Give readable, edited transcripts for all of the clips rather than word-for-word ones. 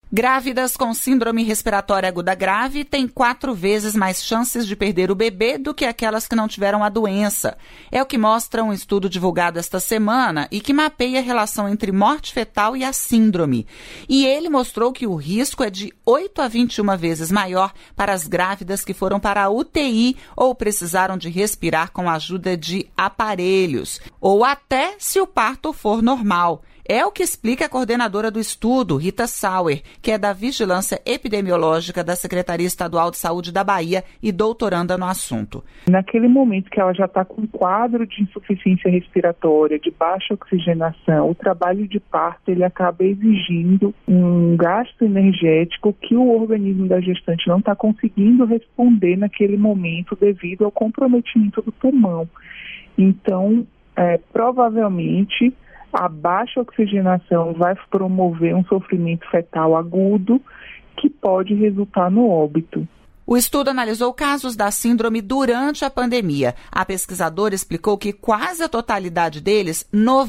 Grávidas com síndrome respiratória aguda grave têm 4 vezes mais chances de perder o bebê do que aquelas que não tiveram a doença. É o que mostra um estudo divulgado esta semana e que mapeia a relação entre morte fetal e a síndrome. E ele mostrou que o risco é de 8 a 21 vezes maior para as grávidas que foram para a UTI ou precisaram de respirar com a ajuda de aparelhos, ou até se o parto for normal. É o que explica a coordenadora do estudo, Rita Sauer, que é da Vigilância Epidemiológica da Secretaria Estadual de Saúde da Bahia e doutoranda no assunto. Naquele momento que ela já está com um quadro de insuficiência respiratória, de baixa oxigenação, o trabalho de parto ele acaba exigindo um gasto energético que o organismo da gestante não está conseguindo responder naquele momento devido ao comprometimento do pulmão. Então, provavelmente, a baixa oxigenação vai promover um sofrimento fetal agudo que pode resultar no óbito. O estudo analisou casos da síndrome durante a pandemia. A pesquisadora explicou que quase a totalidade deles,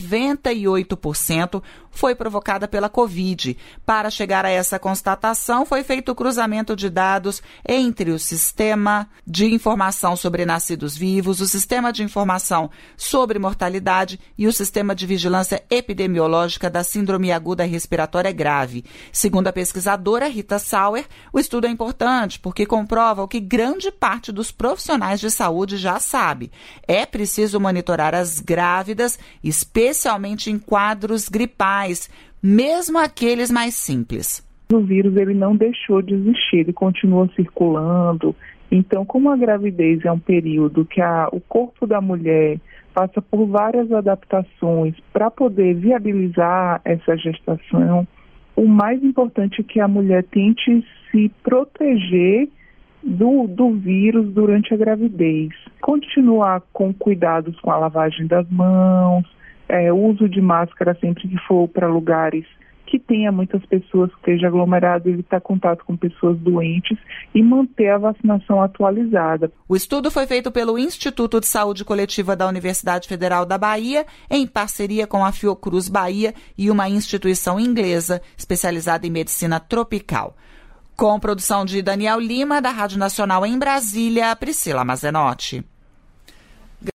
98%, foi provocada pela Covid. Para chegar a essa constatação, foi feito o cruzamento de dados entre o Sistema de Informação sobre Nascidos Vivos, o Sistema de Informação sobre Mortalidade e o Sistema de Vigilância Epidemiológica da Síndrome Aguda Respiratória Grave. Segundo a pesquisadora Rita Sauer, o estudo é importante porque comprova o que grande parte dos profissionais de saúde já sabe. É preciso monitorar as grávidas, especialmente em quadros gripais, mesmo aqueles mais simples. O vírus ele não deixou de existir, ele continua circulando. Então, como a gravidez é um período que o corpo da mulher passa por várias adaptações para poder viabilizar essa gestação, o mais importante é que a mulher tente se proteger do vírus durante a gravidez. Continuar com cuidados com a lavagem das mãos, uso de máscara sempre que for para lugares que tenha muitas pessoas, que esteja aglomerado, evitar contato com pessoas doentes e manter a vacinação atualizada. O estudo foi feito pelo Instituto de Saúde Coletiva da Universidade Federal da Bahia, em parceria com a Fiocruz Bahia e uma instituição inglesa especializada em medicina tropical. Com produção de Daniel Lima, da Rádio Nacional em Brasília, Priscila Mazenotti.